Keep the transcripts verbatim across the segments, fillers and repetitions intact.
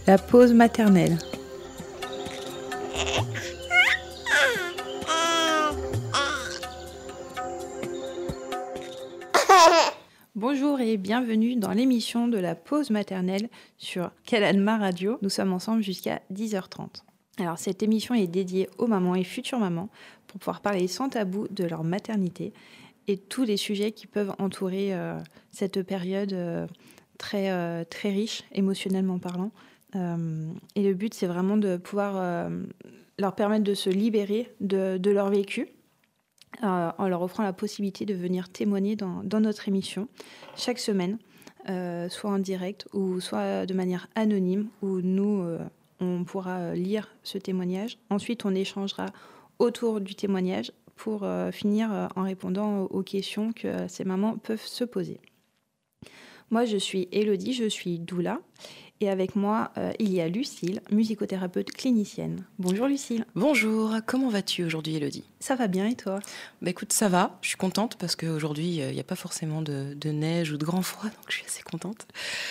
La pause maternelle. Bonjour et bienvenue dans l'émission de la pause maternelle sur Kalanma Radio. Nous sommes ensemble jusqu'à dix heures trente. Alors cette émission est dédiée aux mamans et futures mamans pour pouvoir parler sans tabou de leur maternité et tous les sujets qui peuvent entourer euh, cette période euh, très, euh, très riche émotionnellement parlant. Euh, et le but, c'est vraiment de pouvoir euh, leur permettre de se libérer de, de leur vécu euh, en leur offrant la possibilité de venir témoigner dans, dans notre émission chaque semaine, euh, soit en direct ou soit de manière anonyme, où nous, euh, on pourra lire ce témoignage. Ensuite, on échangera autour du témoignage pour euh, finir euh, en répondant aux questions que ces mamans peuvent se poser. Moi, je suis Élodie, je suis doula. Et avec moi, euh, il y a Lucille, musicothérapeute clinicienne. Bonjour Lucille. Bonjour, comment vas-tu aujourd'hui Élodie ? Ça va bien et toi ? Bah écoute, ça va, je suis contente parce qu'aujourd'hui, il euh, n'y a pas forcément de, de neige ou de grand froid, donc je suis assez contente.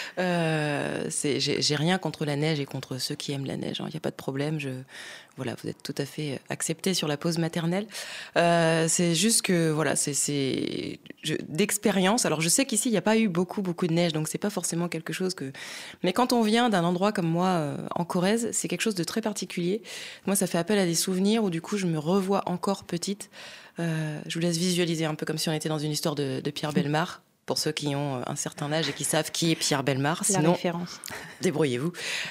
Euh, c'est, j'ai, j'ai rien contre la neige et contre ceux qui aiment la neige, il hein, n'y a pas de problème. Je, voilà, vous êtes tout à fait acceptés sur la pause maternelle. Euh, c'est juste que, voilà, c'est, c'est je, d'expérience. Alors je sais qu'ici, il n'y a pas eu beaucoup, beaucoup de neige, donc c'est pas forcément quelque chose que... Mais quand on vient d'un endroit comme moi, euh, en Corrèze, c'est quelque chose de très particulier. Moi, ça fait appel à des souvenirs où du coup, je me revois encore petite. Euh, je vous laisse visualiser un peu comme si on était dans une histoire de, de Pierre Bellemare, pour ceux qui ont un certain âge et qui savent qui est Pierre Bellemare. La Sinon, référence. Débrouillez-vous.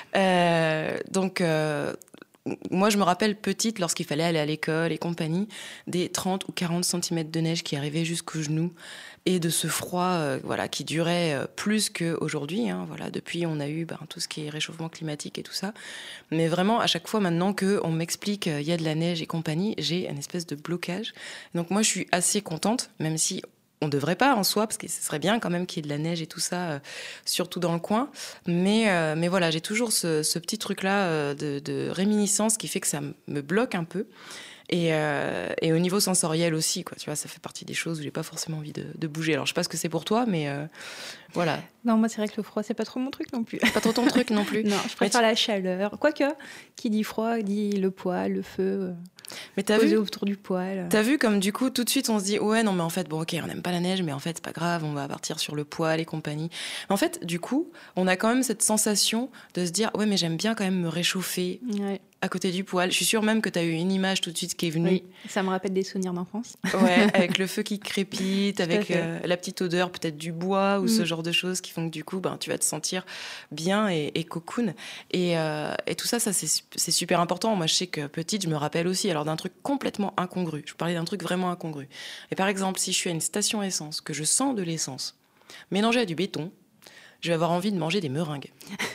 Euh, donc, euh, moi, je me rappelle petite, lorsqu'il fallait aller à l'école et compagnie, des trente ou quarante centimètres de neige qui arrivaient jusqu'aux genoux et de ce froid euh, voilà, qui durait euh, plus qu'aujourd'hui. Hein, voilà. Depuis, on a eu ben, tout ce qui est réchauffement climatique et tout ça. Mais vraiment, à chaque fois maintenant qu'on m'explique qu'il y a de la neige et compagnie, j'ai une espèce de blocage. Donc moi, je suis assez contente, même si on ne devrait pas en soi, parce que ce serait bien quand même qu'il y ait de la neige et tout ça, euh, surtout dans le coin. Mais, euh, mais voilà, j'ai toujours ce, ce petit truc-là euh, de, de réminiscence qui fait que ça me bloque un peu. Et, euh, et au niveau sensoriel aussi, quoi, tu vois, ça fait partie des choses où j'ai pas forcément envie de, de bouger. Alors je sais pas ce que c'est pour toi, mais euh, voilà. Non, moi c'est vrai que le froid c'est pas trop mon truc non plus. Pas trop ton truc non plus. Non, je préfère tu... la chaleur. Quoique, qui dit froid dit le poêle, le feu. Mais t'as posé vu autour du poêle. T'as vu comme du coup tout de suite on se dit ouais non mais en fait bon ok on n'aime pas la neige mais en fait c'est pas grave on va partir sur le poêle et compagnie. Mais en fait du coup on a quand même cette sensation de se dire ouais mais j'aime bien quand même me réchauffer. Ouais. À côté du poêle. Je suis sûre même que tu as eu une image tout de suite qui est venue. Oui, ça me rappelle des souvenirs d'enfance. Ouais, avec le feu qui crépite, avec euh, la petite odeur peut-être du bois ou mm. ce genre de choses qui font que du coup, ben, tu vas te sentir bien et, et cocoon. Et, euh, et tout ça, ça c'est, c'est super important. Moi, je sais que petite, je me rappelle aussi alors d'un truc complètement incongru. Je vous parlais d'un truc vraiment incongru. Et par exemple, si je suis à une station essence, que je sens de l'essence mélangée à du béton, je vais avoir envie de manger des meringues.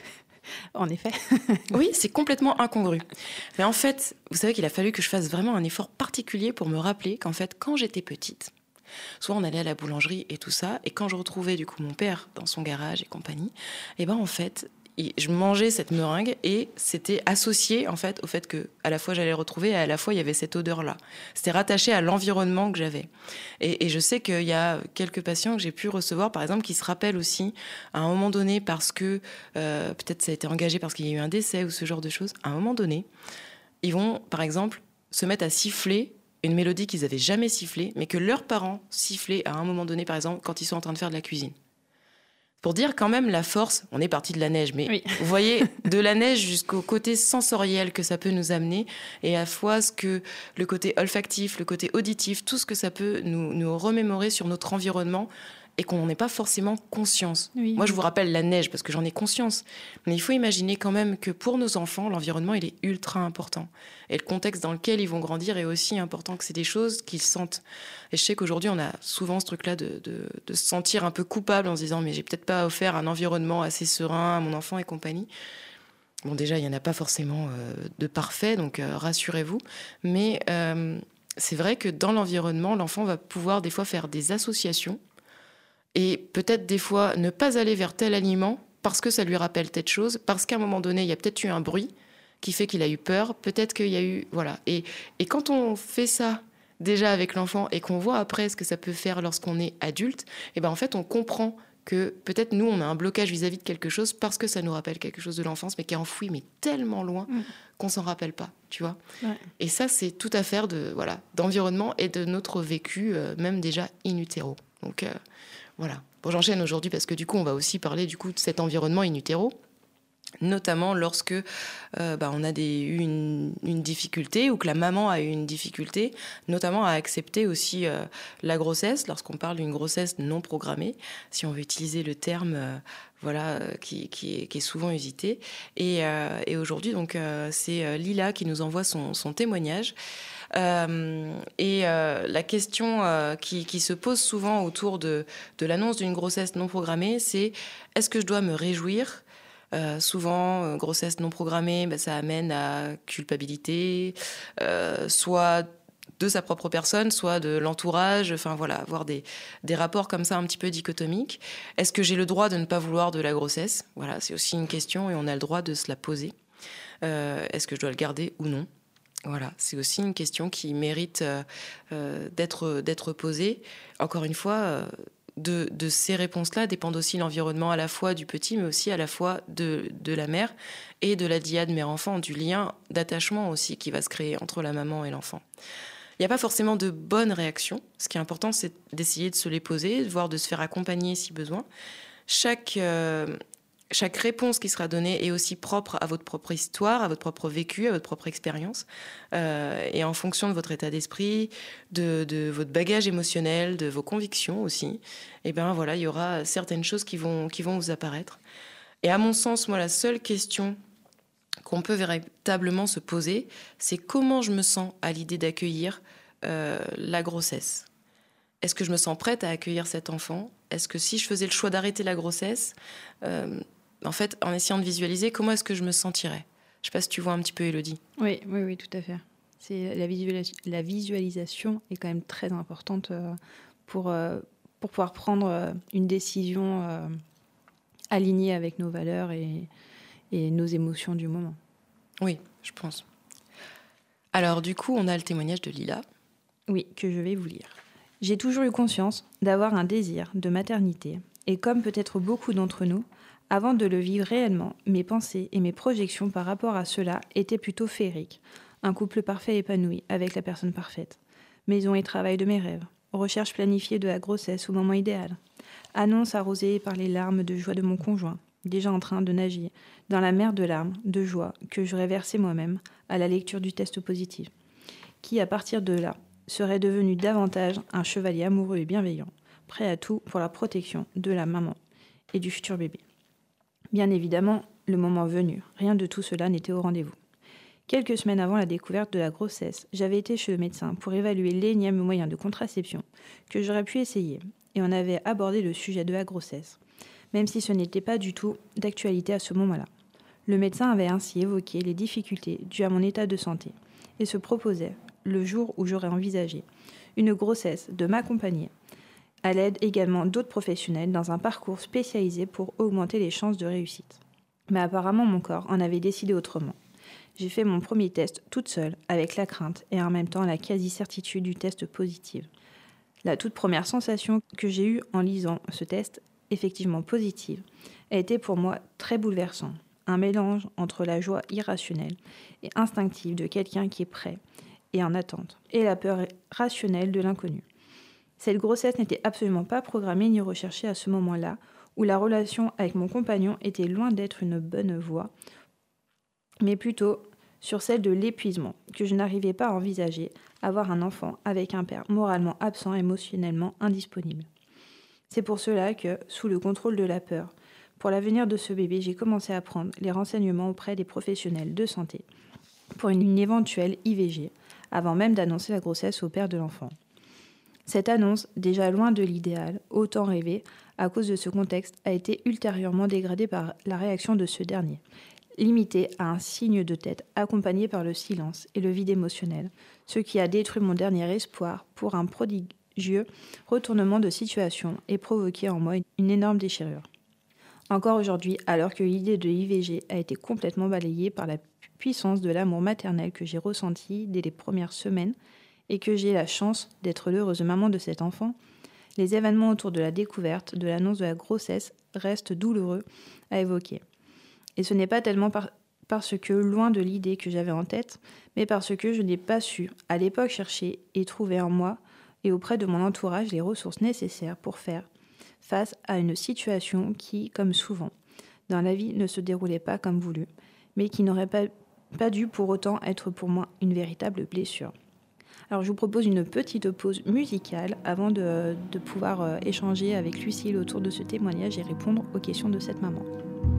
En effet. Oui, c'est complètement incongru. Mais en fait, vous savez qu'il a fallu que je fasse vraiment un effort particulier pour me rappeler qu'en fait, quand j'étais petite, soit on allait à la boulangerie et tout ça, et quand je retrouvais du coup mon père dans son garage et compagnie, et ben en fait, je mangeais cette meringue et c'était associé en fait au fait que à la fois j'allais le retrouver et à la fois il y avait cette odeur là. C'était rattaché à l'environnement que j'avais. Et, et je sais qu'il y a quelques patients que j'ai pu recevoir par exemple qui se rappellent aussi à un moment donné parce que euh, peut-être ça a été engagé parce qu'il y a eu un décès ou ce genre de choses. À un moment donné, ils vont par exemple se mettre à siffler une mélodie qu'ils n'avaient jamais sifflée, mais que leurs parents sifflaient à un moment donné par exemple quand ils sont en train de faire de la cuisine. Pour dire quand même la force, on est parti de la neige, mais oui. Vous voyez, de la neige jusqu'au côté sensoriel que ça peut nous amener, et à la fois ce que le côté olfactif, le côté auditif, tout ce que ça peut nous, nous remémorer sur notre environnement, et qu'on n'en ait pas forcément conscience. Oui, Moi, oui. je vous rappelle la neige, parce que j'en ai conscience. Mais il faut imaginer quand même que pour nos enfants, l'environnement, il est ultra important. Et le contexte dans lequel ils vont grandir est aussi important, que c'est des choses qu'ils sentent. Et je sais qu'aujourd'hui, on a souvent ce truc-là de, de, de se sentir un peu coupable en se disant « mais j'ai peut-être pas offert un environnement assez serein à mon enfant et compagnie ». Bon, déjà, il n'y en a pas forcément euh, de parfait, donc euh, rassurez-vous. Mais euh, c'est vrai que dans l'environnement, l'enfant va pouvoir des fois faire des associations et peut-être des fois ne pas aller vers tel aliment parce que ça lui rappelle telle chose, parce qu'à un moment donné, il y a peut-être eu un bruit qui fait qu'il a eu peur, peut-être qu'il y a eu... Voilà. Et, et quand on fait ça déjà avec l'enfant et qu'on voit après ce que ça peut faire lorsqu'on est adulte, et ben en fait, on comprend que peut-être nous, on a un blocage vis-à-vis de quelque chose parce que ça nous rappelle quelque chose de l'enfance, mais qui est enfoui, mais tellement loin mmh. qu'on s'en rappelle pas, tu vois. Ouais. Et ça, c'est toute affaire de, voilà, d'environnement et de notre vécu, euh, même déjà in utero. Donc, euh, voilà. Bon, j'enchaîne aujourd'hui parce que du coup, on va aussi parler du coup de cet environnement in utero, notamment lorsque euh, bah, on a des, eu une, une difficulté ou que la maman a eu une difficulté, notamment à accepter aussi euh, la grossesse, lorsqu'on parle d'une grossesse non programmée, si on veut utiliser le terme euh, voilà, euh, qui, qui, est, qui est souvent usité. Et, euh, et aujourd'hui, donc, euh, c'est Lila qui nous envoie son, son témoignage. Euh, et euh, la question euh, qui, qui se pose souvent autour de, de l'annonce d'une grossesse non programmée, c'est est-ce que je dois me réjouir ? Euh, souvent, euh, grossesse non programmée, bah, ça amène à culpabilité, euh, soit de sa propre personne, soit de l'entourage, enfin voilà, avoir des, des rapports comme ça un petit peu dichotomiques. Est-ce que j'ai le droit de ne pas vouloir de la grossesse ? Voilà, c'est aussi une question et on a le droit de se la poser. Euh, est-ce que je dois le garder ou non ? Voilà, c'est aussi une question qui mérite euh, euh, d'être, d'être posée. Encore une fois, euh, De, de ces réponses-là dépendent aussi l'environnement à la fois du petit, mais aussi à la fois de, de la mère et de la dyade mère-enfant, du lien d'attachement aussi qui va se créer entre la maman et l'enfant. Il n'y a pas forcément de bonnes réactions. Ce qui est important, c'est d'essayer de se les poser, voire de se faire accompagner si besoin. Chaque... Euh, Chaque réponse qui sera donnée est aussi propre à votre propre histoire, à votre propre vécu, à votre propre expérience. Euh, et en fonction de votre état d'esprit, de, de votre bagage émotionnel, de vos convictions aussi, eh ben voilà, il y aura certaines choses qui vont, qui vont vous apparaître. Et à mon sens, moi, la seule question qu'on peut véritablement se poser, c'est comment je me sens à l'idée d'accueillir euh, la grossesse. Est-ce que je me sens prête à accueillir cet enfant ? Est-ce que si je faisais le choix d'arrêter la grossesse, euh, en fait, en essayant de visualiser, comment est-ce que je me sentirais ? Je ne sais pas si tu vois un petit peu, Élodie. Oui, oui, oui, tout à fait. C'est, la, visualis- la visualisation est quand même très importante euh, pour, euh, pour pouvoir prendre euh, une décision euh, alignée avec nos valeurs et, et nos émotions du moment. Oui, je pense. Alors, du coup, on a le témoignage de Lila. Oui, que je vais vous lire. J'ai toujours eu conscience d'avoir un désir de maternité, et comme peut-être beaucoup d'entre nous, avant de le vivre réellement, mes pensées et mes projections par rapport à cela étaient plutôt féeriques. Un couple parfait épanoui avec la personne parfaite. Maison et travail de mes rêves. Recherche planifiée de la grossesse au moment idéal. Annonce arrosée par les larmes de joie de mon conjoint, déjà en train de nager dans la mer de larmes, de joie que j'aurais versée moi-même à la lecture du test positif, qui à partir de là serait devenu davantage un chevalier amoureux et bienveillant, prêt à tout pour la protection de la maman et du futur bébé. Bien évidemment, le moment venu, rien de tout cela n'était au rendez-vous. Quelques semaines avant la découverte de la grossesse, j'avais été chez le médecin pour évaluer l'énième moyen de contraception que j'aurais pu essayer, et on avait abordé le sujet de la grossesse, même si ce n'était pas du tout d'actualité à ce moment-là. Le médecin avait ainsi évoqué les difficultés dues à mon état de santé, et se proposait, le jour où j'aurais envisagé une grossesse, de m'accompagner, à l'aide également d'autres professionnels dans un parcours spécialisé pour augmenter les chances de réussite. Mais apparemment mon corps en avait décidé autrement. J'ai fait mon premier test toute seule, avec la crainte et en même temps la quasi-certitude du test positif. La toute première sensation que j'ai eue en lisant ce test, effectivement positive, a été pour moi très bouleversant. Un mélange entre la joie irrationnelle et instinctive de quelqu'un qui est prêt et en attente, et la peur rationnelle de l'inconnu. Cette grossesse n'était absolument pas programmée ni recherchée à ce moment-là, où la relation avec mon compagnon était loin d'être une bonne voie, mais plutôt sur celle de l'épuisement, que je n'arrivais pas à envisager, avoir un enfant avec un père moralement absent, émotionnellement indisponible. C'est pour cela que, sous le contrôle de la peur, pour l'avenir de ce bébé, j'ai commencé à prendre les renseignements auprès des professionnels de santé pour une éventuelle I V G, avant même d'annoncer la grossesse au père de l'enfant. Cette annonce, déjà loin de l'idéal, autant rêvé, à cause de ce contexte, a été ultérieurement dégradée par la réaction de ce dernier, limité à un signe de tête accompagné par le silence et le vide émotionnel, ce qui a détruit mon dernier espoir pour un prodigieux retournement de situation et provoqué en moi une énorme déchirure. Encore aujourd'hui, alors que l'idée de l'I V G a été complètement balayée par la puissance de l'amour maternel que j'ai ressenti dès les premières semaines et que j'ai la chance d'être l'heureuse maman de cet enfant, Les événements autour de la découverte, de l'annonce de la grossesse restent douloureux à évoquer. Et ce n'est pas tellement par, parce que, loin de l'idée que j'avais en tête, mais parce que je n'ai pas su, à l'époque, chercher et trouver en moi et auprès de mon entourage les ressources nécessaires pour faire face à une situation qui, comme souvent, dans la vie ne se déroulait pas comme voulu, mais qui n'aurait pas, pas dû pour autant être pour moi une véritable blessure. Alors je vous propose une petite pause musicale avant de, de pouvoir euh, échanger avec Lucille autour de ce témoignage et répondre aux questions de cette maman.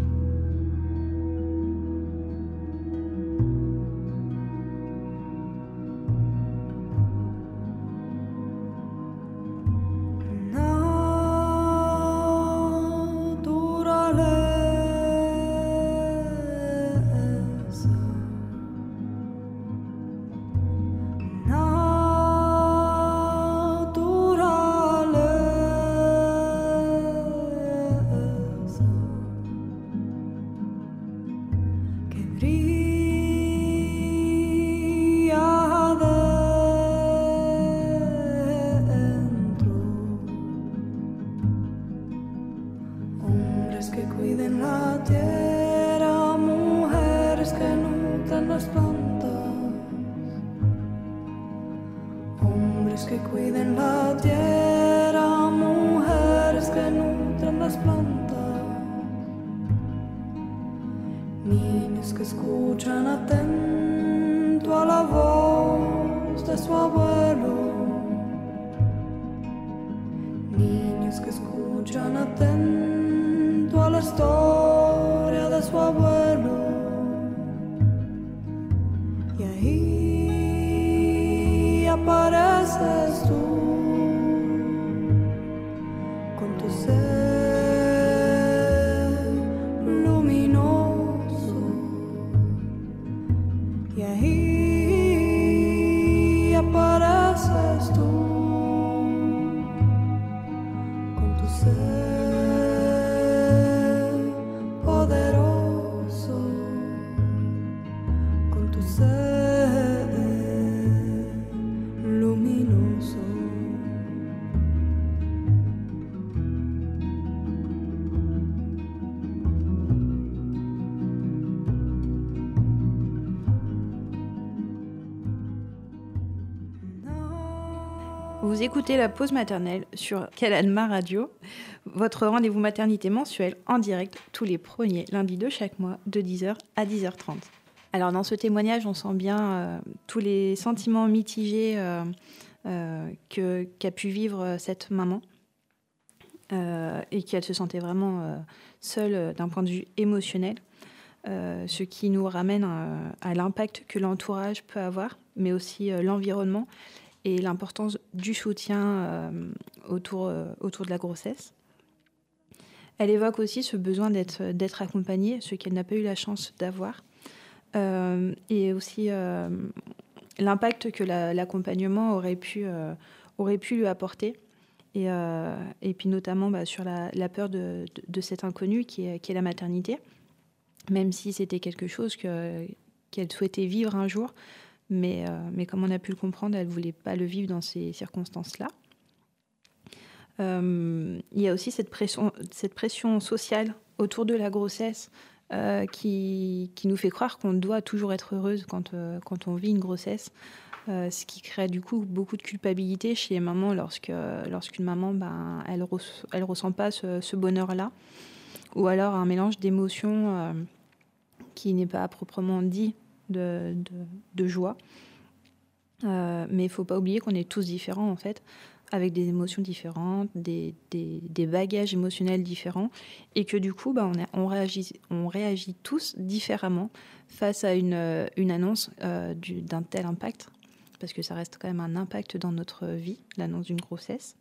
Vous écoutez la pause maternelle sur Kalanma Radio, votre rendez-vous maternité mensuel en direct tous les premiers lundis de chaque mois de dix heures à dix heures trente. Alors dans ce témoignage, on sent bien euh, tous les sentiments mitigés euh, euh, que, qu'a pu vivre cette maman euh, et qu'elle se sentait vraiment euh, seule euh, d'un point de vue émotionnel, euh, ce qui nous ramène euh, à l'impact que l'entourage peut avoir, mais aussi euh, l'environnement et l'importance du soutien euh, autour, euh, autour de la grossesse. Elle évoque aussi ce besoin d'être, d'être accompagnée, ce qu'elle n'a pas eu la chance d'avoir, euh, et aussi euh, l'impact que la, l'accompagnement aurait pu, euh, aurait pu lui apporter, et, euh, et puis notamment bah, sur la, la peur de, de, de cet inconnu qui est, qui est la maternité, même si c'était quelque chose que, qu'elle souhaitait vivre un jour. Mais, euh, mais comme on a pu le comprendre, elle ne voulait pas le vivre dans ces circonstances-là. Euh, il y a aussi cette pression, cette pression sociale autour de la grossesse euh, qui, qui nous fait croire qu'on doit toujours être heureuse quand, euh, quand on vit une grossesse, euh, ce qui crée du coup beaucoup de culpabilité chez les mamans lorsque, lorsqu'une maman, ben, elle ne re- elle ressent pas ce, ce bonheur-là, ou alors un mélange d'émotions euh, qui n'est pas proprement dit De, de, de joie. Euh, mais il ne faut pas oublier qu'on est tous différents, en fait, avec des émotions différentes, des, des, des bagages émotionnels différents, et que du coup, bah, on, a, on, réagit, on réagit tous différemment face à une, une annonce euh, du, d'un tel impact, parce que ça reste quand même un impact dans notre vie, l'annonce d'une grossesse.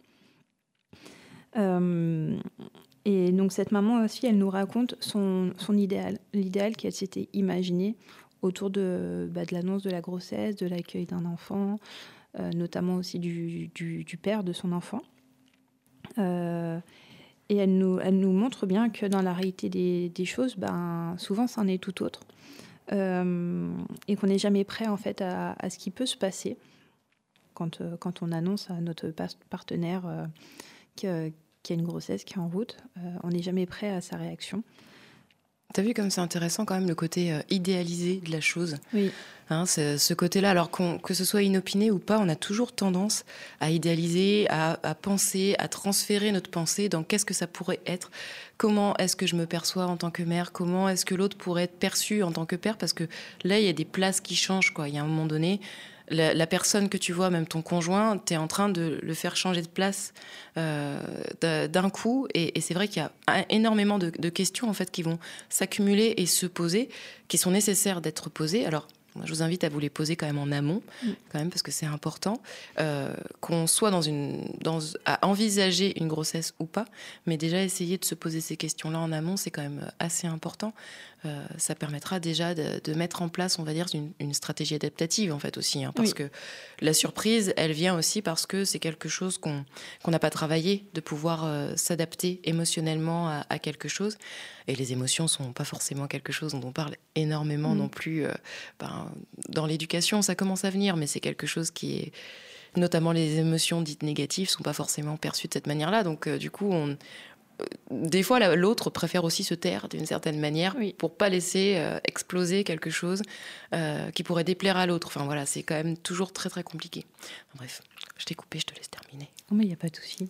Euh, et donc cette maman aussi, elle nous raconte son, son idéal, l'idéal qu'elle s'était imaginé autour de, bah, de l'annonce de la grossesse, de l'accueil d'un enfant, euh, notamment aussi du, du, du père de son enfant. Euh, et elle nous, elle nous montre bien que dans la réalité des, des choses, ben, souvent, c'en est tout autre. Euh, et qu'on n'est jamais prêt en fait, à, à ce qui peut se passer quand, euh, quand on annonce à notre partenaire euh, que, qu'il y a une grossesse qui est en route. Euh, on n'est jamais prêt à sa réaction. T'as vu comme c'est intéressant quand même le côté euh, idéalisé de la chose. Oui. Hein, c'est, ce côté-là, alors qu'on, que ce soit inopiné ou pas, on a toujours tendance à idéaliser, à, à penser, à transférer notre pensée dans qu'est-ce que ça pourrait être, comment est-ce que je me perçois en tant que mère, comment est-ce que l'autre pourrait être perçu en tant que père, parce que là, il y a des places qui changent, quoi. Il y a un moment donné, la, la personne que tu vois, même ton conjoint, t'es en train de le faire changer de place euh, d'un coup, et, et c'est vrai qu'il y a énormément de, de questions en fait qui vont s'accumuler et se poser, qui sont nécessaires d'être posées. Alors, moi, je vous invite à vous les poser quand même en amont, mmh. quand même, parce que c'est important, euh, qu'on soit dans une, dans, à envisager une grossesse ou pas, mais déjà essayer de se poser ces questions-là en amont, c'est quand même assez important. Euh, ça permettra déjà de, de mettre en place, on va dire, une, une stratégie adaptative, en fait, aussi, hein, parce oui. que la surprise, elle vient aussi parce que c'est quelque chose qu'on qu'on n'a pas travaillé, de pouvoir euh, s'adapter émotionnellement à, à quelque chose. Et les émotions sont pas forcément quelque chose dont on parle énormément mmh. non plus. Euh, ben, dans l'éducation, ça commence à venir, mais c'est quelque chose qui est... Notamment les émotions dites négatives sont pas forcément perçues de cette manière-là. Donc, euh, du coup, on... des fois, l'autre préfère aussi se taire d'une certaine manière oui. pour pas laisser euh, exploser quelque chose euh, qui pourrait déplaire à l'autre. Enfin, voilà, c'est quand même toujours très, très compliqué. Enfin, bref, je t'ai coupé, je te laisse terminer. Non, mais il n'y a pas de souci.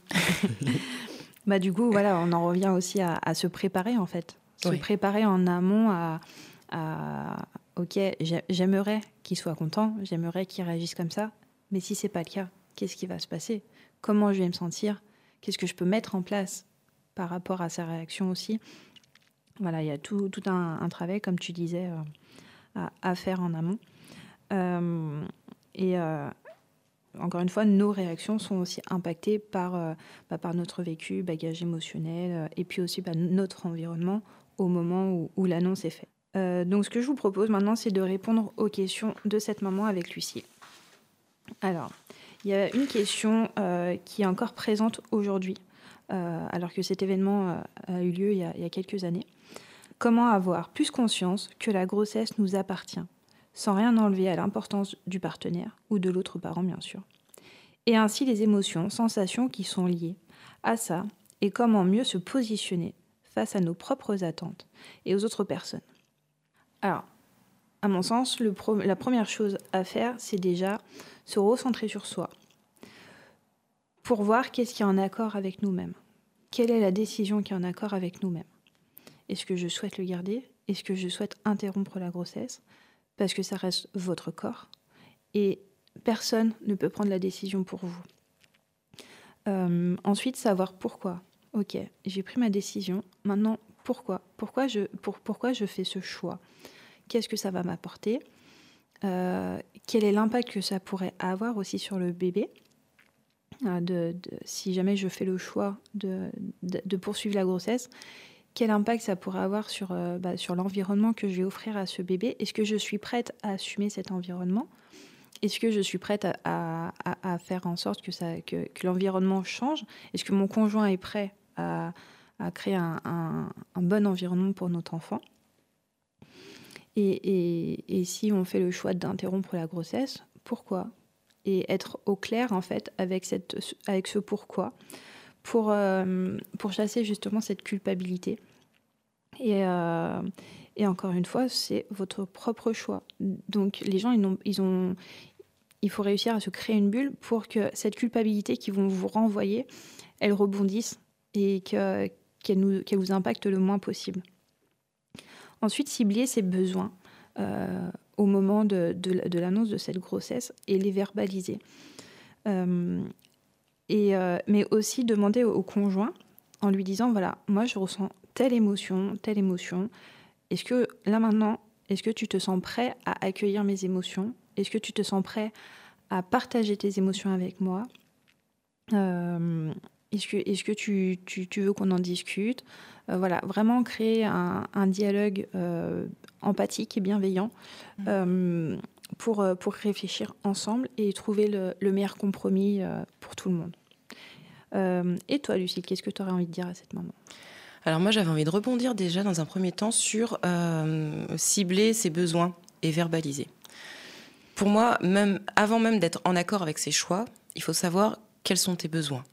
Bah, du coup, voilà, on en revient aussi à, à se préparer, en fait. Se oui. préparer en amont à, à... Ok, j'aimerais qu'il soit content, j'aimerais qu'il réagisse comme ça, mais si c'est pas le cas, qu'est-ce qui va se passer ? Comment je vais me sentir ? Qu'est-ce que je peux mettre en place par rapport à sa réaction aussi ? Voilà, il y a tout, tout un, un travail, comme tu disais, euh, à, à faire en amont. Euh, et... Euh, Encore une fois, nos réactions sont aussi impactées par, euh, bah, par notre vécu, bagage émotionnel, euh, et puis aussi bah, notre environnement au moment où, où l'annonce est faite. Euh, donc ce que je vous propose maintenant, c'est de répondre aux questions de cette maman avec Lucille. Alors, il y a une question euh, qui est encore présente aujourd'hui, euh, alors que cet événement euh, a eu lieu il y a, il y a quelques années. Comment avoir plus conscience que la grossesse nous appartient ? Sans rien enlever à l'importance du partenaire ou de l'autre parent, bien sûr. Et ainsi les émotions, sensations qui sont liées à ça et comment mieux se positionner face à nos propres attentes et aux autres personnes. Alors, à mon sens, le pro- la première chose à faire, c'est déjà se recentrer sur soi pour voir qu'est-ce qui est en accord avec nous-mêmes. Quelle est la décision qui est en accord avec nous-mêmes ? Est-ce que je souhaite le garder ? Est-ce que je souhaite interrompre la grossesse ? Parce que ça reste votre corps et personne ne peut prendre la décision pour vous. Euh, ensuite, savoir pourquoi. Ok, j'ai pris ma décision, maintenant pourquoi ? Pourquoi je, pour, pourquoi je fais ce choix ? Qu'est-ce que ça va m'apporter ? euh, Quel est l'impact que ça pourrait avoir aussi sur le bébé ? euh, de, de, Si jamais je fais le choix de, de, de poursuivre la grossesse, quel impact ça pourrait avoir sur, euh, bah, sur l'environnement que je vais offrir à ce bébé ? Est-ce que je suis prête à assumer cet environnement ? Est-ce que je suis prête à, à, à faire en sorte que, ça, que, que l'environnement change ? Est-ce que mon conjoint est prêt à, à créer un, un, un bon environnement pour notre enfant ? et, et, et si on fait le choix d'interrompre la grossesse, pourquoi ? Et être au clair, en fait, avec, cette, avec ce pourquoi. Pour, euh, pour chasser justement cette culpabilité. Et, euh, et encore une fois, c'est votre propre choix. Donc les gens, ils ont, ils ont, il faut réussir à se créer une bulle pour que cette culpabilité qu'ils vont vous renvoyer, elle rebondisse et que, qu'elle, nous, qu'elle vous impacte le moins possible. Ensuite, cibler ses besoins euh, au moment de, de, de l'annonce de cette grossesse et les verbaliser. Euh, Et euh, mais aussi demander au, au conjoint en lui disant, voilà, moi je ressens telle émotion, telle émotion. Est-ce que là maintenant, est-ce que tu te sens prêt à accueillir mes émotions ? Est-ce que tu te sens prêt à partager tes émotions avec moi ? euh, Est-ce que, est-ce que tu, tu, tu veux qu'on en discute ? euh, Voilà, vraiment créer un, un dialogue euh, empathique et bienveillant mmh. euh, pour, pour réfléchir ensemble et trouver le, le meilleur compromis euh, pour tout le monde. Euh, et toi, Lucille, qu'est-ce que tu aurais envie de dire à cette maman ? Alors moi, j'avais envie de rebondir déjà dans un premier temps sur euh, cibler ses besoins et verbaliser. Pour moi, même avant même d'être en accord avec ses choix, il faut savoir quels sont tes besoins.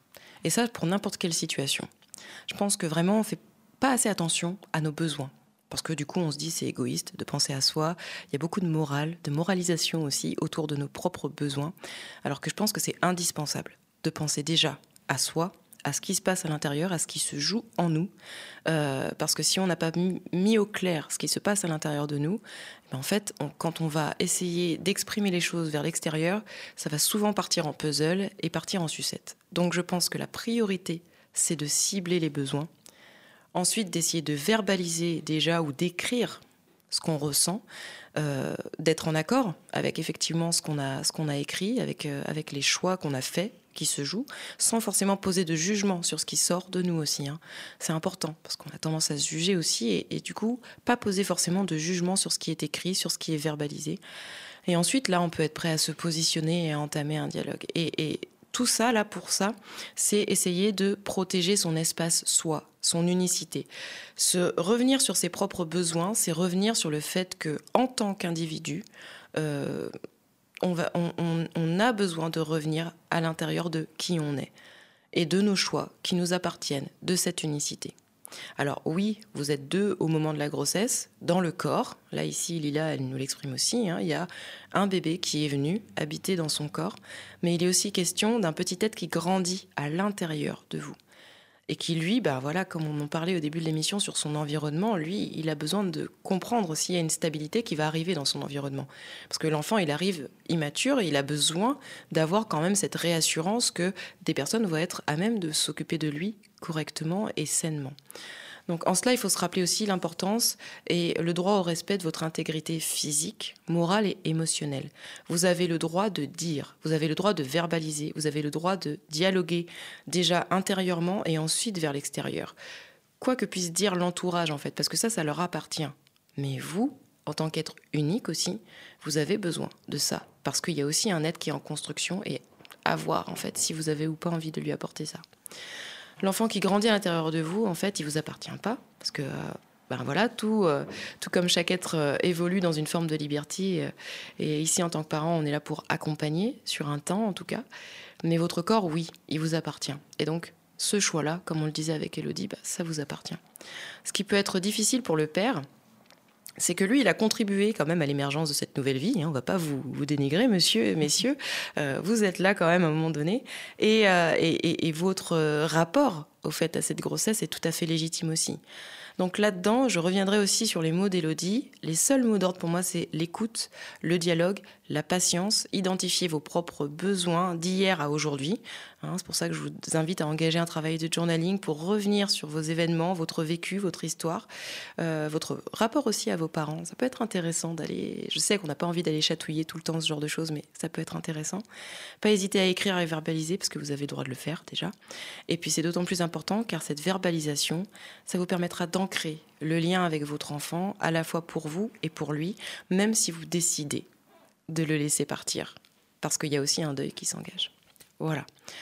Et ça, pour n'importe quelle situation. Je pense que vraiment, on ne fait pas assez attention à nos besoins. Parce que du coup, on se dit c'est égoïste de penser à soi. Il y a beaucoup de morale, de moralisation aussi autour de nos propres besoins. Alors que je pense que c'est indispensable de penser déjà à soi, à ce qui se passe à l'intérieur, à ce qui se joue en nous. Euh, parce que si on n'a pas mis, mis au clair ce qui se passe à l'intérieur de nous, ben en fait, on, quand on va essayer d'exprimer les choses vers l'extérieur, ça va souvent partir en puzzle et partir en sucette. Donc je pense que la priorité, c'est de cibler les besoins. Ensuite, d'essayer de verbaliser déjà ou d'écrire ce qu'on ressent, euh, d'être en accord avec effectivement ce qu'on a, ce qu'on a écrit, avec, euh, avec les choix qu'on a faits, qui se jouent, sans forcément poser de jugement sur ce qui sort de nous aussi. Hein. C'est important, parce qu'on a tendance à se juger aussi, et, et du coup, pas poser forcément de jugement sur ce qui est écrit, sur ce qui est verbalisé. Et ensuite, là, on peut être prêt à se positionner et à entamer un dialogue. Et, et tout ça, là, pour ça, c'est essayer de protéger son espace soi, son unicité. Se revenir sur ses propres besoins, c'est revenir sur le fait que, en tant qu'individu, euh, on, va, on, on, on a besoin de revenir à l'intérieur de qui on est et de nos choix qui nous appartiennent, de cette unicité. Alors oui, vous êtes deux au moment de la grossesse, dans le corps. Là, ici, Lila, elle nous l'exprime aussi. Hein, il y a un bébé qui est venu habiter dans son corps. Mais il est aussi question d'un petit être qui grandit à l'intérieur de vous. Et qui, lui, bah voilà, comme on en parlait au début de l'émission sur son environnement, lui, il a besoin de comprendre s'il y a une stabilité qui va arriver dans son environnement. Parce que l'enfant, il arrive immature et il a besoin d'avoir quand même cette réassurance que des personnes vont être à même de s'occuper de lui correctement et sainement. Donc en cela, il faut se rappeler aussi l'importance et le droit au respect de votre intégrité physique, morale et émotionnelle. Vous avez le droit de dire, vous avez le droit de verbaliser, vous avez le droit de dialoguer déjà intérieurement et ensuite vers l'extérieur. Quoi que puisse dire l'entourage en fait, parce que ça, ça leur appartient. Mais vous, en tant qu'être unique aussi, vous avez besoin de ça. Parce qu'il y a aussi un être qui est en construction et à voir en fait si vous avez ou pas envie de lui apporter ça. L'enfant qui grandit à l'intérieur de vous, en fait, il vous appartient pas, parce que, euh, ben voilà, tout, euh, tout comme chaque être euh, évolue dans une forme de liberté, euh, et ici, en tant que parent, on est là pour accompagner, sur un temps en tout cas, mais votre corps, oui, il vous appartient. Et donc, ce choix-là, comme on le disait avec Élodie, bah, ça vous appartient. Ce qui peut être difficile pour le père, c'est que lui, il a contribué quand même à l'émergence de cette nouvelle vie. Hein. On ne va pas vous, vous dénigrer, monsieur, messieurs. Euh, vous êtes là quand même à un moment donné. Et, euh, et, et, et votre rapport, au fait, à cette grossesse est tout à fait légitime aussi. Donc là-dedans, je reviendrai aussi sur les mots d'Élodie. Les seuls mots d'ordre pour moi, c'est l'écoute, le dialogue, la patience, identifier vos propres besoins d'hier à aujourd'hui. Hein, c'est pour ça que je vous invite à engager un travail de journaling pour revenir sur vos événements, votre vécu, votre histoire, euh, votre rapport aussi à vos parents. Ça peut être intéressant d'aller... Je sais qu'on n'a pas envie d'aller chatouiller tout le temps ce genre de choses, mais ça peut être intéressant. Pas hésiter à écrire et verbaliser, parce que vous avez le droit de le faire déjà. Et puis c'est d'autant plus important, car cette verbalisation, ça vous permettra d'ancrer le lien avec votre enfant, à la fois pour vous et pour lui, même si vous décidez de le laisser partir, parce qu'il y a aussi un deuil qui s'engage. Voilà.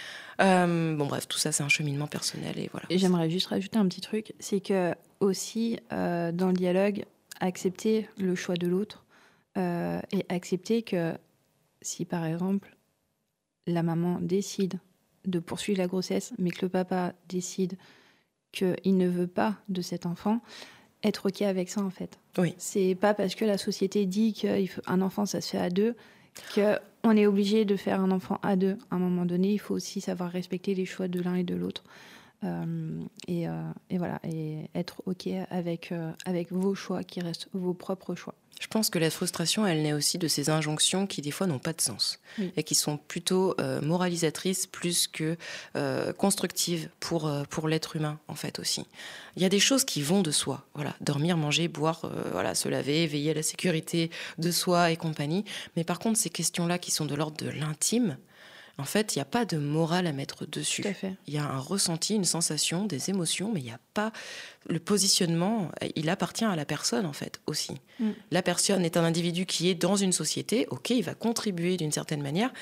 Euh, bon bref, tout ça c'est un cheminement personnel et voilà. Et j'aimerais juste rajouter un petit truc, c'est que aussi euh, dans le dialogue, accepter le choix de l'autre euh, et accepter que si par exemple la maman décide de poursuivre la grossesse, mais que le papa décide qu'il ne veut pas de cet enfant, être OK avec ça en fait. Oui. C'est pas parce que la société dit qu'un enfant ça se fait à deux qu'on est obligé de faire un enfant à deux. À un moment donné, il faut aussi savoir respecter les choix de l'un et de l'autre. Euh, et, euh, et voilà, et être OK avec, euh, avec vos choix qui restent vos propres choix. Je pense que la frustration, elle naît aussi de ces injonctions qui, des fois, n'ont pas de sens oui. et qui sont plutôt euh, moralisatrices plus que euh, constructives pour, euh, pour l'être humain, en fait, aussi. Il y a des choses qui vont de soi. Voilà, dormir, manger, boire, euh, voilà, se laver, veiller à la sécurité de soi et compagnie. Mais par contre, ces questions-là qui sont de l'ordre de l'intime, en fait, il n'y a pas de morale à mettre dessus. Tout à fait. Il y a un ressenti, une sensation, des émotions, mais il n'y a pas... Le positionnement, il appartient à la personne, en fait, aussi. Mm. La personne est un individu qui est dans une société, ok, il va contribuer d'une certaine manière,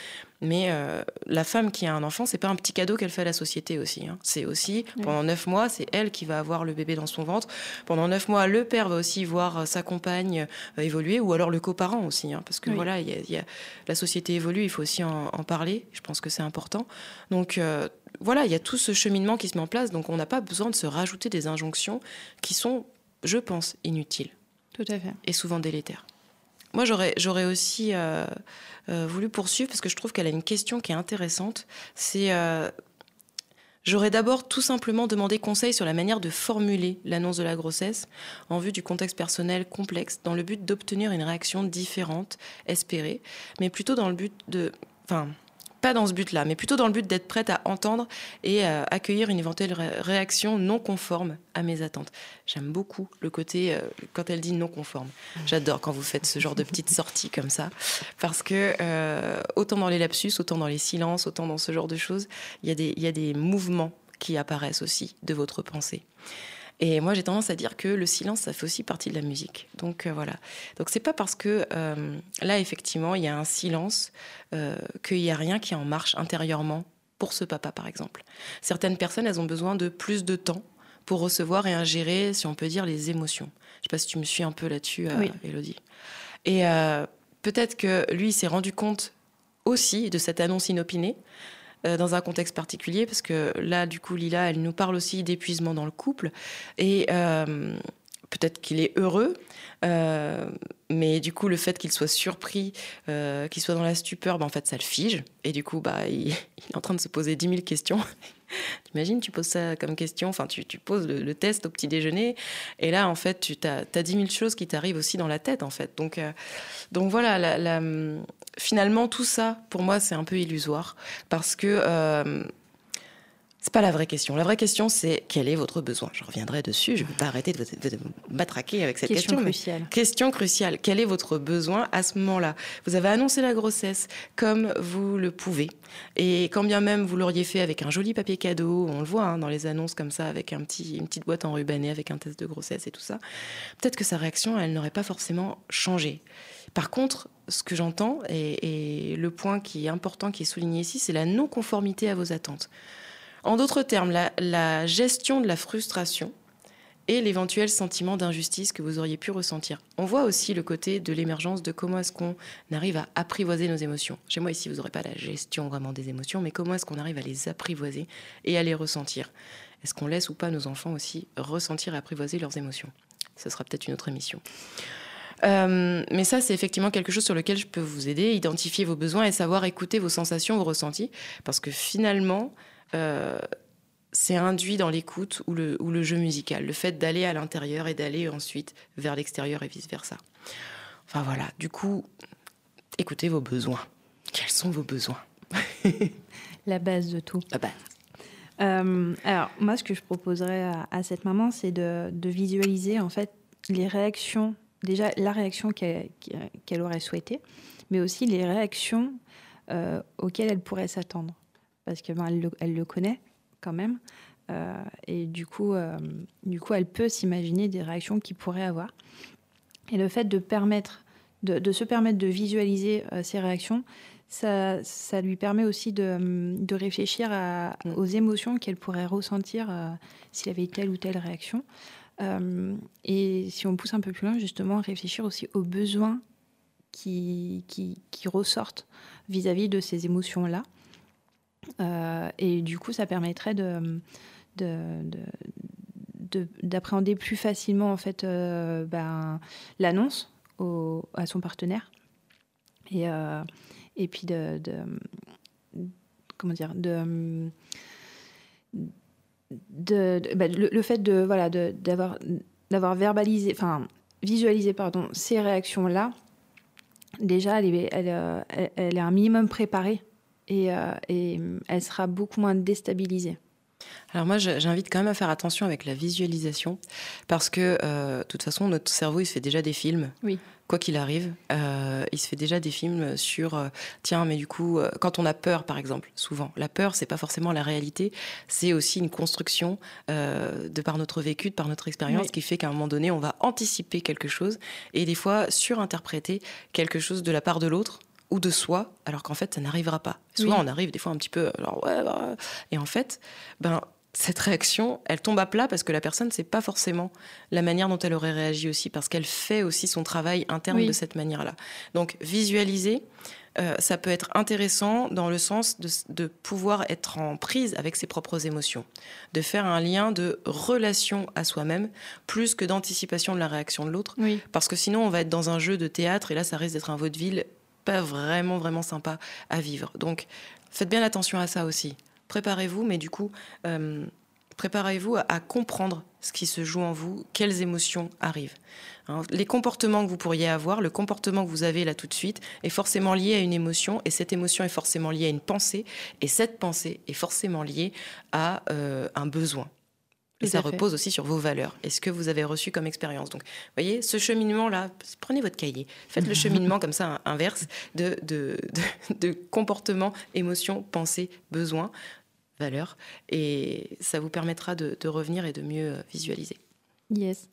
Mais euh, la femme qui a un enfant, c'est pas un petit cadeau qu'elle fait à la société aussi. Hein. C'est aussi, Oui. pendant neuf mois, c'est elle qui va avoir le bébé dans son ventre. Pendant neuf mois, le père va aussi voir sa compagne euh, évoluer, ou alors le coparent aussi. Hein, parce que Oui. voilà, y a, y a, la société évolue, il faut aussi en, en parler. Je pense que c'est important. Donc euh, voilà, il y a tout ce cheminement qui se met en place. Donc on n'a pas besoin de se rajouter des injonctions qui sont, je pense, inutiles. Tout à fait. Et souvent délétères. Moi, j'aurais, j'aurais aussi euh, euh, voulu poursuivre parce que je trouve qu'elle a une question qui est intéressante. C'est, euh, j'aurais d'abord tout simplement demandé conseil sur la manière de formuler l'annonce de la grossesse en vue du contexte personnel complexe, dans le but d'obtenir une réaction différente, espérée, mais plutôt dans le but de... Enfin, pas dans ce but-là, mais plutôt dans le but d'être prête à entendre et à accueillir une éventuelle ré- réaction non conforme à mes attentes. J'aime beaucoup le côté, euh, quand elle dit non conforme. J'adore quand vous faites ce genre de petites sorties comme ça, parce que euh, autant dans les lapsus, autant dans les silences, autant dans ce genre de choses, il y a des, il y a des mouvements qui apparaissent aussi de votre pensée. Et moi, j'ai tendance à dire que le silence, ça fait aussi partie de la musique. Donc euh, voilà. Donc c'est pas parce que euh, là, effectivement, il y a un silence euh, qu'il n'y a rien qui en marche intérieurement pour ce papa, par exemple. Certaines personnes, elles ont besoin de plus de temps pour recevoir et ingérer, si on peut dire, les émotions. Je sais pas si tu me suis un peu là-dessus, euh, Oui. Élodie. Et euh, peut-être que lui, il s'est rendu compte aussi de cette annonce inopinée, euh, dans un contexte particulier, parce que là, du coup, Lila, elle nous parle aussi d'épuisement dans le couple. Et euh, peut-être qu'il est heureux, euh, mais du coup, le fait qu'il soit surpris, euh, qu'il soit dans la stupeur, bah, en fait, ça le fige. Et du coup, bah, il, il est en train de se poser dix mille questions. T'imagines, tu poses ça comme question, enfin, tu, tu poses le, le test au petit déjeuner, et là, en fait, tu as, t'as dix mille choses qui t'arrivent aussi dans la tête, en fait. Donc, euh, donc voilà, la, la, finalement, tout ça, pour moi, c'est un peu illusoire, parce que euh, c'est pas la vraie question. La vraie question, c'est quel est votre besoin ? Je reviendrai dessus, je ne vais pas arrêter de vous, de vous matraquer avec cette Question question. cruciale. Question cruciale. Quel est votre besoin à ce moment-là ? Vous avez annoncé la grossesse comme vous le pouvez. Et quand bien même vous l'auriez fait avec un joli papier cadeau, on le voit hein, dans les annonces comme ça, avec un petit, une petite boîte enrubannée avec un test de grossesse et tout ça, peut-être que sa réaction, elle n'aurait pas forcément changé. Par contre, ce que j'entends, et, et le point qui est important, qui est souligné ici, c'est la non-conformité à vos attentes. En d'autres termes, la, la gestion de la frustration et l'éventuel sentiment d'injustice que vous auriez pu ressentir. On voit aussi le côté de l'émergence de comment est-ce qu'on arrive à apprivoiser nos émotions. Chez moi, ici, vous n'aurez pas la gestion vraiment des émotions, mais comment est-ce qu'on arrive à les apprivoiser et à les ressentir ? Est-ce qu'on laisse ou pas nos enfants aussi ressentir et apprivoiser leurs émotions ? Ce sera peut-être une autre émission. Euh, mais ça, c'est effectivement quelque chose sur lequel je peux vous aider, identifier vos besoins et savoir écouter vos sensations, vos ressentis, parce que finalement... Euh, c'est induit dans l'écoute ou le, ou le jeu musical, le fait d'aller à l'intérieur et d'aller ensuite vers l'extérieur et vice-versa. Enfin voilà, du coup, écoutez vos besoins. Quels sont vos besoins ? La base de tout. La base. Euh, alors, moi, ce que je proposerais à, à cette maman, c'est de, de visualiser, en fait, les réactions, déjà la réaction qu'elle, qu'elle aurait souhaitée, mais aussi les réactions euh, auxquelles elle pourrait s'attendre. Parce que ben, elle, le, elle le connaît quand même, euh, et du coup, euh, du coup, elle peut s'imaginer des réactions qu'il pourrait avoir. Et le fait de permettre, de, de se permettre de visualiser euh, ces réactions, ça, ça lui permet aussi de, de réfléchir à, aux émotions qu'elle pourrait ressentir euh, s'il avait telle ou telle réaction. Euh, et si on pousse un peu plus loin, justement, réfléchir aussi aux besoins qui, qui, qui ressortent vis-à-vis de ces émotions-là. Euh, et du coup, ça permettrait de, de, de, de, d'appréhender plus facilement en fait, euh, ben, l'annonce au, à son partenaire. Et, euh, et puis, de, de, comment dire, de, de, de ben, le, le fait de, voilà, de, d'avoir, d'avoir verbalisé, enfin, visualisé pardon, ces réactions-là, déjà, elle est, elle, elle, elle est un minimum préparée. Et, euh, et elle sera beaucoup moins déstabilisée. Alors moi, j'invite quand même à faire attention avec la visualisation, parce que, euh, de toute façon, notre cerveau, il se fait déjà des films. Oui. Quoi qu'il arrive, euh, il se fait déjà des films sur, euh, tiens, mais du coup, euh, quand on a peur, par exemple, souvent, la peur, c'est pas forcément la réalité, c'est aussi une construction euh, de par notre vécu, de par notre expérience, oui. Qui fait qu'à un moment donné, on va anticiper quelque chose et des fois surinterpréter quelque chose de la part de l'autre, ou de soi, alors qu'en fait, ça n'arrivera pas. Souvent, oui. on arrive des fois un petit peu, alors ouais, bah, et en fait, ben, cette réaction, elle tombe à plat parce que la personne ne sait pas forcément la manière dont elle aurait réagi aussi, parce qu'elle fait aussi son travail interne oui. de cette manière-là. Donc, visualiser, euh, ça peut être intéressant dans le sens de, de pouvoir être en prise avec ses propres émotions, de faire un lien de relation à soi-même plus que d'anticipation de la réaction de l'autre, oui. parce que sinon, on va être dans un jeu de théâtre et là, ça risque d'être un vaudeville pas vraiment, vraiment sympa à vivre. Donc, faites bien attention à ça aussi. Préparez-vous, mais du coup, euh, préparez-vous à, à comprendre ce qui se joue en vous, quelles émotions arrivent. Hein, les comportements que vous pourriez avoir, le comportement que vous avez là tout de suite, est forcément lié à une émotion, et cette émotion est forcément liée à une pensée, et cette pensée est forcément liée à euh, un besoin. Et ça repose aussi sur vos valeurs et ce que vous avez reçu comme expérience. Donc, vous voyez, ce cheminement-là, prenez votre cahier, faites le cheminement comme ça, inverse, de, de, de, de comportement, émotion, pensée, besoin, valeurs. Et ça vous permettra de, de revenir et de mieux visualiser. Yes.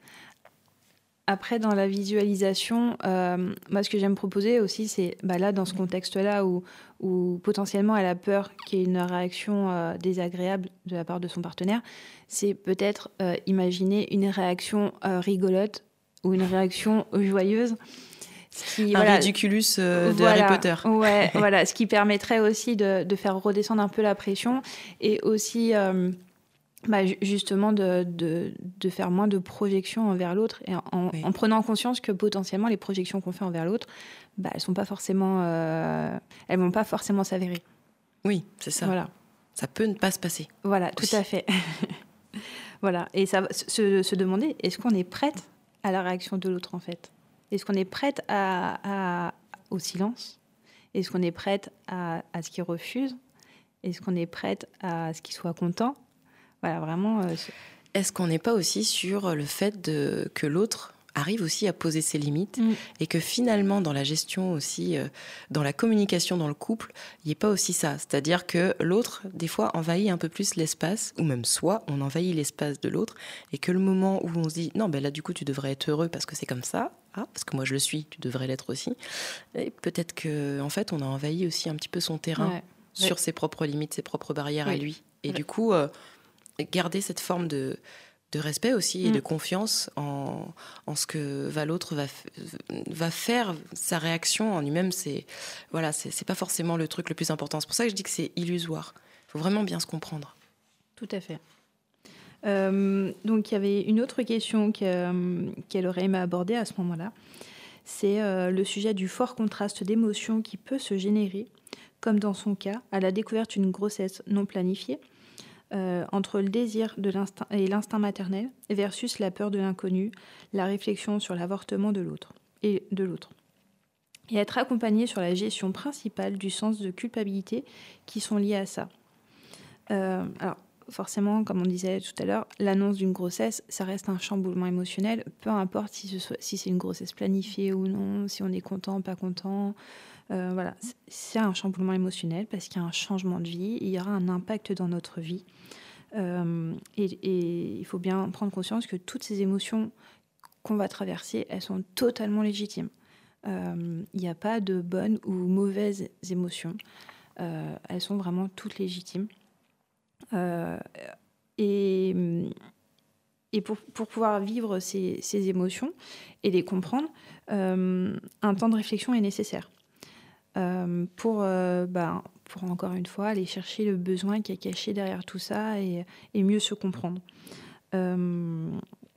Après, dans la visualisation, euh, moi, ce que j'aime proposer aussi, c'est bah là, dans ce contexte-là où, où potentiellement elle a peur qu'il y ait une réaction euh, désagréable de la part de son partenaire, c'est peut-être euh, imaginer une réaction euh, rigolote ou une réaction joyeuse. Ce qui, un voilà, ridiculus euh, de voilà, Harry Potter. Ouais, voilà, ce qui permettrait aussi de, de faire redescendre un peu la pression et aussi... Euh, Bah, justement de, de, de faire moins de projections envers l'autre et en, oui. en prenant conscience que potentiellement les projections qu'on fait envers l'autre, bah, elles sont pas forcément, euh, elles vont pas forcément s'avérer. Oui, c'est ça. Voilà. Ça peut ne pas se passer. Voilà, aussi. Tout à fait. Voilà, et ça, se, se demander, est-ce qu'on est prête à la réaction de l'autre en fait ? Est-ce qu'on est prête à, à, au silence ? Est-ce qu'on est prête à, à ce qu'il refuse ? Est-ce qu'on est prête à ce qu'il soit content ? Voilà, vraiment. Euh, Est-ce qu'on n'est pas aussi sur le fait de, que l'autre arrive aussi à poser ses limites mmh. et que finalement, dans la gestion aussi, euh, dans la communication dans le couple, il n'y ait pas aussi ça. C'est-à-dire que l'autre, des fois, envahit un peu plus l'espace, ou même soi, on envahit l'espace de l'autre, et que le moment où on se dit « Non, ben là, du coup, tu devrais être heureux parce que c'est comme ça. Ah, parce que moi, je le suis, tu devrais l'être aussi. » Et peut-être qu'en en fait, on a envahi aussi un petit peu son terrain ouais. sur ouais. ses propres limites, ses propres barrières oui. à lui. Et ouais. du coup... Euh, garder cette forme de, de respect aussi et mmh. de confiance en, en ce que va l'autre va, va faire, sa réaction en lui-même, c'est, voilà, c'est, c'est pas forcément le truc le plus important. C'est pour ça que je dis que c'est illusoire. Il faut vraiment bien se comprendre. Tout à fait. Euh, donc, il y avait une autre question que, qu'elle aurait aimé aborder à ce moment-là. C'est euh, le sujet du fort contraste d'émotions qui peut se générer, comme dans son cas, à la découverte d'une grossesse non planifiée, Euh, entre le désir de l'instinct et l'instinct maternel versus la peur de l'inconnu, la réflexion sur l'avortement de l'autre et de l'autre. Et être accompagné sur la gestion principale du sens de culpabilité qui sont liés à ça. Euh, alors, forcément, comme on disait tout à l'heure, l'annonce d'une grossesse, ça reste un chamboulement émotionnel, peu importe si, ce soit, si c'est une grossesse planifiée ou non, si on est content, pas content. Euh, voilà, c'est un chamboulement émotionnel parce qu'il y a un changement de vie, il y aura un impact dans notre vie. Euh, et, et il faut bien prendre conscience que toutes ces émotions qu'on va traverser, elles sont totalement légitimes. Euh, il n'y a pas de bonnes ou mauvaises émotions. Euh, elles sont vraiment toutes légitimes. Euh, et, et pour, pour pouvoir vivre ces, ces émotions et les comprendre, euh, un temps de réflexion est nécessaire. Euh, pour, euh, bah, pour encore une fois aller chercher le besoin qui est caché derrière tout ça et, et mieux se comprendre. Euh,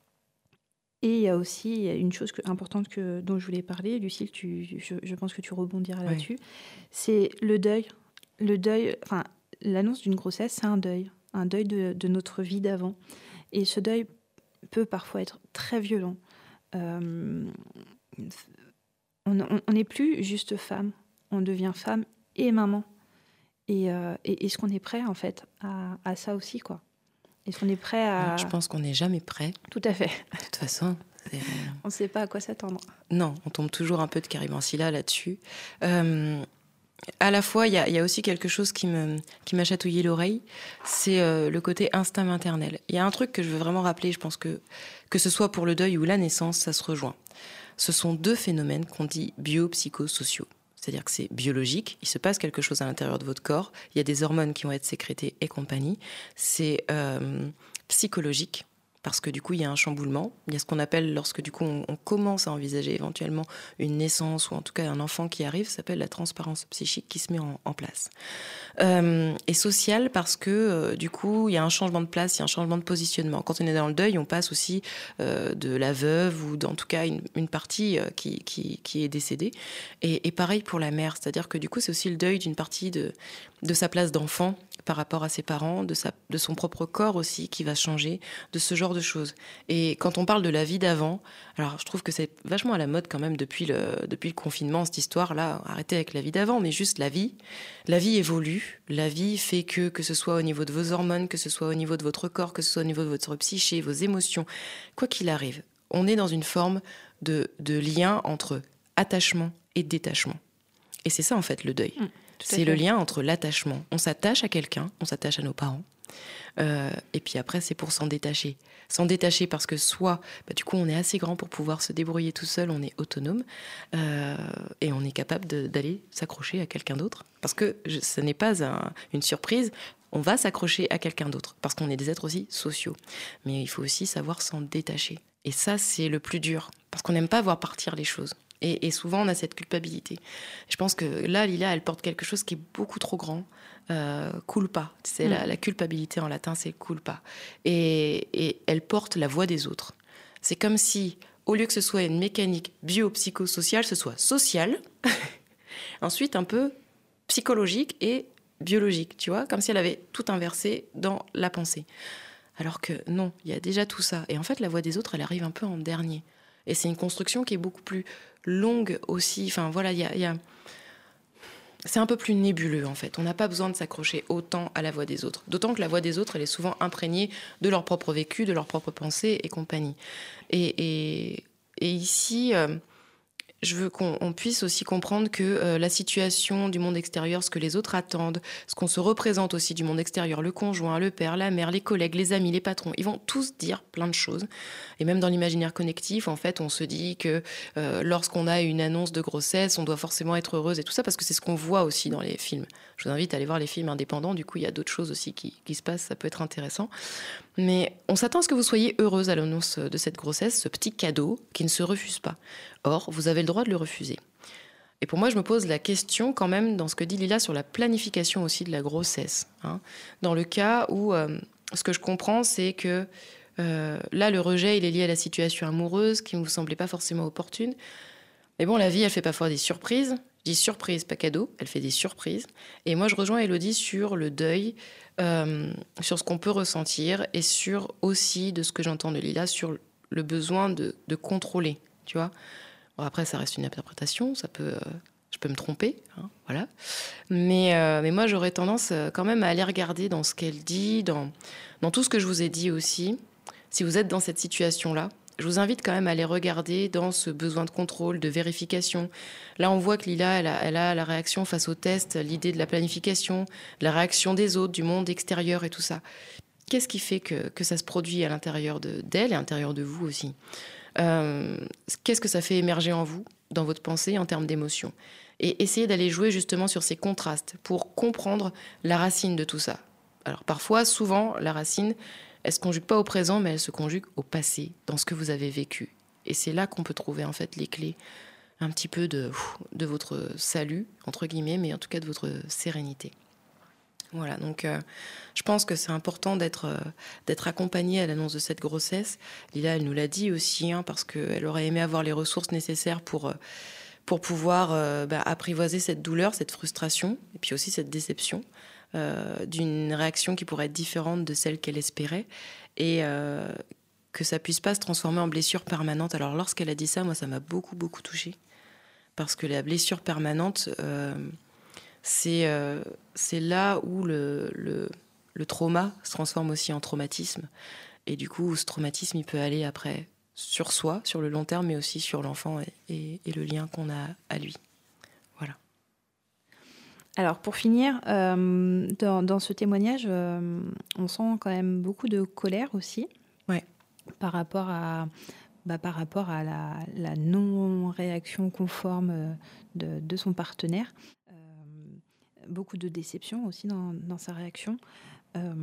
et il y a aussi il y a une chose que, importante que, dont je voulais parler, Lucille, tu, je, je pense que tu rebondiras oui. là-dessus, c'est le deuil. Le deuil, enfin, l'annonce d'une grossesse, c'est un deuil, un deuil de, de notre vie d'avant. Et ce deuil peut parfois être très violent. Euh, on n'est plus juste femme. On devient femme et maman. Et, euh, et est-ce qu'on est prêt, en fait, à, à ça aussi, quoi ? Est-ce qu'on est prêt à... Je pense qu'on n'est jamais prêt. Tout à fait. De toute façon... C'est... On ne sait pas à quoi s'attendre. Non, on tombe toujours un peu de Caribancilla là-dessus. Euh, à la fois, il y, y a aussi quelque chose qui, me, qui m'a chatouillé l'oreille, c'est euh, le côté instinct maternel. Il y a un truc que je veux vraiment rappeler, je pense que, que ce soit pour le deuil ou la naissance, ça se rejoint. Ce sont deux phénomènes qu'on dit biopsychosociaux. c'est-à-dire que c'est biologique, il se passe quelque chose à l'intérieur de votre corps, il y a des hormones qui vont être sécrétées et compagnie. C'est euh, psychologique, parce que du coup, il y a un chamboulement. Il y a ce qu'on appelle, lorsque du coup, on, on commence à envisager éventuellement une naissance, ou en tout cas un enfant qui arrive, ça s'appelle la transparence psychique qui se met en, en place. Euh, et social, parce que euh, du coup, il y a un changement de place, il y a un changement de positionnement. Quand on est dans le deuil, on passe aussi euh, de la veuve, ou en tout cas une, une partie euh, qui, qui, qui est décédée. Et, et pareil pour la mère, c'est-à-dire que du coup, c'est aussi le deuil d'une partie de, de sa place d'enfant par rapport à ses parents, de, sa, de son propre corps aussi qui va changer, de ce genre de choses. Et quand on parle de la vie d'avant, alors je trouve que c'est vachement à la mode quand même depuis le, depuis le confinement, cette histoire-là, arrêtez avec la vie d'avant, mais juste la vie. La vie évolue, la vie fait que, que ce soit au niveau de vos hormones, que ce soit au niveau de votre corps, que ce soit au niveau de votre psyché, vos émotions, quoi qu'il arrive, on est dans une forme de, de lien entre attachement et détachement. Et c'est ça en fait le deuil. Mmh. C'est le lien entre l'attachement. On s'attache à quelqu'un, on s'attache à nos parents. Euh, et puis après, c'est pour s'en détacher. S'en détacher parce que soit, bah, du coup, on est assez grand pour pouvoir se débrouiller tout seul, on est autonome, euh, et on est capable de, d'aller s'accrocher à quelqu'un d'autre. Parce que je, ce n'est pas un, une surprise, on va s'accrocher à quelqu'un d'autre, parce qu'on est des êtres aussi sociaux. Mais il faut aussi savoir s'en détacher. Et ça, c'est le plus dur, parce qu'on n'aime pas voir partir les choses. Et, et souvent, on a cette culpabilité. Je pense que là, Lila, elle porte quelque chose qui est beaucoup trop grand. Euh, culpa. C'est mmh. la, la culpabilité en latin, c'est culpa. Et, et elle porte la voix des autres. C'est comme si, au lieu que ce soit une mécanique bio-psychosociale, ce soit social, ensuite un peu psychologique et biologique, tu vois, comme si elle avait tout inversé dans la pensée. Alors que non, il y a déjà tout ça. Et en fait, la voix des autres, elle arrive un peu en dernier. Et c'est une construction qui est beaucoup plus longue aussi. Enfin, voilà, il y a, y a... c'est un peu plus nébuleux, en fait. On n'a pas besoin de s'accrocher autant à la voix des autres. D'autant que la voix des autres, elle est souvent imprégnée de leur propre vécu, de leur propre pensée et compagnie. Et, et, et ici... Euh, je veux qu'on on puisse aussi comprendre que euh, la situation du monde extérieur, ce que les autres attendent, ce qu'on se représente aussi du monde extérieur, le conjoint, le père, la mère, les collègues, les amis, les patrons, ils vont tous dire plein de choses. Et même dans l'imaginaire connectif, en fait, on se dit que euh, lorsqu'on a une annonce de grossesse, on doit forcément être heureuse et tout ça, parce que c'est ce qu'on voit aussi dans les films. Je vous invite à aller voir les films indépendants, du coup, il y a d'autres choses aussi qui, qui se passent, ça peut être intéressant. Mais on s'attend à ce que vous soyez heureuse à l'annonce de cette grossesse, ce petit cadeau qui ne se refuse pas. Or, vous avez le droit de le refuser. Et pour moi, je me pose la question quand même dans ce que dit Lila sur la planification aussi de la grossesse. Hein. Dans le cas où, euh, ce que je comprends, c'est que euh, là, le rejet, il est lié à la situation amoureuse qui ne vous semblait pas forcément opportune. Mais bon, la vie, elle fait parfois des surprises. Je dis surprise, pas cadeau, elle fait des surprises. Et moi, je rejoins Élodie sur le deuil, euh, sur ce qu'on peut ressentir et sur aussi, de ce que j'entends de Lila, sur le besoin de, de contrôler, tu vois. Bon, après, ça reste une interprétation, ça peut, euh, je peux me tromper, hein, voilà. Mais, euh, mais moi, j'aurais tendance euh, quand même à aller regarder dans ce qu'elle dit, dans, dans tout ce que je vous ai dit aussi. Si vous êtes dans cette situation-là, je vous invite quand même à aller regarder dans ce besoin de contrôle, de vérification. Là, on voit que Lila, elle a, elle a la réaction face au test, l'idée de la planification, la réaction des autres, du monde extérieur et tout ça. Qu'est-ce qui fait que, que ça se produit à l'intérieur de, d'elle et à l'intérieur de vous aussi ? Euh, qu'est-ce que ça fait émerger en vous, dans votre pensée, en termes d'émotions ? Et essayez d'aller jouer justement sur ces contrastes pour comprendre la racine de tout ça. Alors parfois, souvent, la racine, elle ne se conjugue pas au présent, mais elle se conjugue au passé, dans ce que vous avez vécu. Et c'est là qu'on peut trouver en fait les clés un petit peu de, de votre salut, entre guillemets, mais en tout cas de votre sérénité. Voilà, donc euh, je pense que c'est important d'être, euh, d'être accompagnée à l'annonce de cette grossesse. Lila, elle nous l'a dit aussi, hein, parce qu'elle aurait aimé avoir les ressources nécessaires pour, euh, pour pouvoir euh, bah, apprivoiser cette douleur, cette frustration, et puis aussi cette déception euh, d'une réaction qui pourrait être différente de celle qu'elle espérait, et euh, que ça puisse pas se transformer en blessure permanente. Alors lorsqu'elle a dit ça, moi, ça m'a beaucoup, beaucoup touchée, parce que la blessure permanente... Euh, C'est, euh, c'est là où le, le, le trauma se transforme aussi en traumatisme. Et du coup, ce traumatisme, il peut aller après sur soi, sur le long terme, mais aussi sur l'enfant et, et, et le lien qu'on a à lui. Voilà. Alors, pour finir, euh, dans, dans ce témoignage, euh, on sent quand même beaucoup de colère aussi. Ouais. Par rapport à bah, par rapport à la, la non-réaction conforme de, de son partenaire. Euh, beaucoup de déception aussi dans, dans sa réaction. Euh,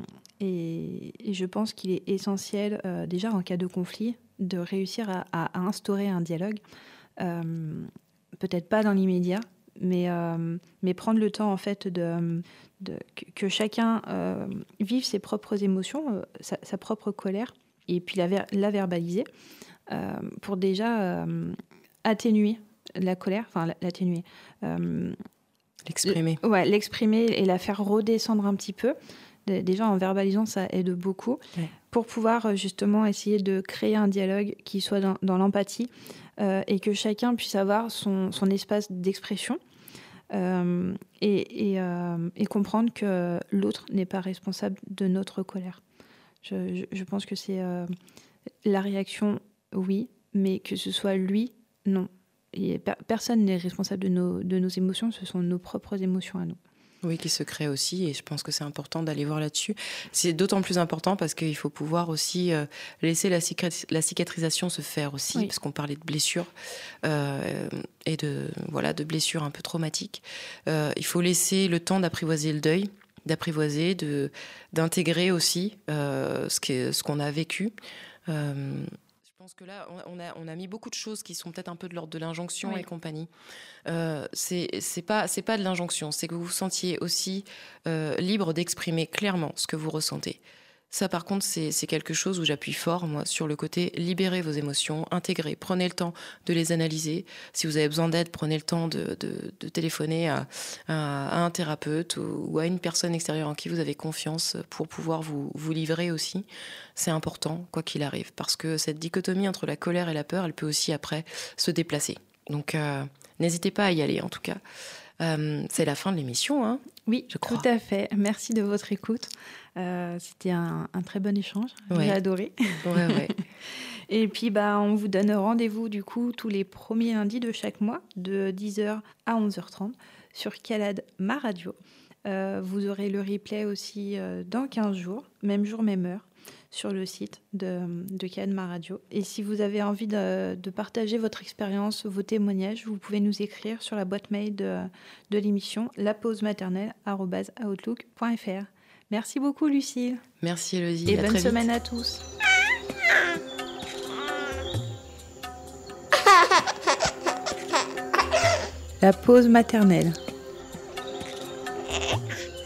et, et je pense qu'il est essentiel, euh, déjà en cas de conflit, de réussir à, à, à instaurer un dialogue. Euh, peut-être pas dans l'immédiat, mais, euh, mais prendre le temps en fait de, de, que, que chacun euh, vive ses propres émotions, euh, sa, sa propre colère, et puis la, ver- la verbaliser euh, pour déjà euh, atténuer la colère, enfin l'atténuer. Euh, L'exprimer. L- ouais, l'exprimer et la faire redescendre un petit peu. Déjà, en verbalisant, ça aide beaucoup. Ouais. Pour pouvoir justement essayer de créer un dialogue qui soit dans, dans l'empathie euh, et que chacun puisse avoir son, son espace d'expression euh, et, et, euh, et comprendre que l'autre n'est pas responsable de notre colère. Je, je, je pense que c'est euh, la réaction, oui, mais que ce soit lui, non. Et per- personne n'est responsable de nos, de nos émotions, ce sont nos propres émotions à nous. Oui, qui se crée aussi, et je pense que c'est important d'aller voir là-dessus. C'est d'autant plus important parce qu'il faut pouvoir aussi euh, laisser la, cicatri- la cicatrisation se faire aussi, oui. Parce qu'on parlait de blessures euh, et de, voilà, de blessures un peu traumatiques. Euh, il faut laisser le temps d'apprivoiser le deuil, d'apprivoiser, de, d'intégrer aussi euh, ce, qu'est, ce qu'on a vécu. Euh, Je pense que là, on a, on a mis beaucoup de choses qui sont peut-être un peu de l'ordre de l'injonction oui. et compagnie. Euh, c'est, c'est pas, c'est pas de l'injonction, c'est que vous vous sentiez aussi euh, libre d'exprimer clairement ce que vous ressentez. Ça, par contre, c'est, c'est quelque chose où j'appuie fort, moi, sur le côté libérer vos émotions, intégrer, prenez le temps de les analyser. Si vous avez besoin d'aide, prenez le temps de, de, de téléphoner à, à, à un thérapeute ou, ou à une personne extérieure en qui vous avez confiance pour pouvoir vous, vous livrer aussi. C'est important, quoi qu'il arrive, parce que cette dichotomie entre la colère et la peur, elle peut aussi, après, se déplacer. Donc, euh, n'hésitez pas à y aller, en tout cas. Euh, c'est la fin de l'émission, hein, oui, je crois. Tout à fait. Merci de votre écoute. Euh, c'était un, un très bon échange. Ouais. J'ai adoré. Ouais, ouais. Et puis, bah, on vous donne rendez-vous du coup tous les premiers lundis de chaque mois, de dix heures à onze heures trente, sur Calade, ma radio. Euh, vous aurez le replay aussi euh, dans quinze jours, même jour, même heure, sur le site de, de Calade, ma radio. Et si vous avez envie de, de partager votre expérience, vos témoignages, vous pouvez nous écrire sur la boîte mail de, de l'émission lapausematernelle arobase outlook point f r. Merci beaucoup, Lucille. Merci, Elodie. Et à bonne très semaine vite. à tous. La pause maternelle.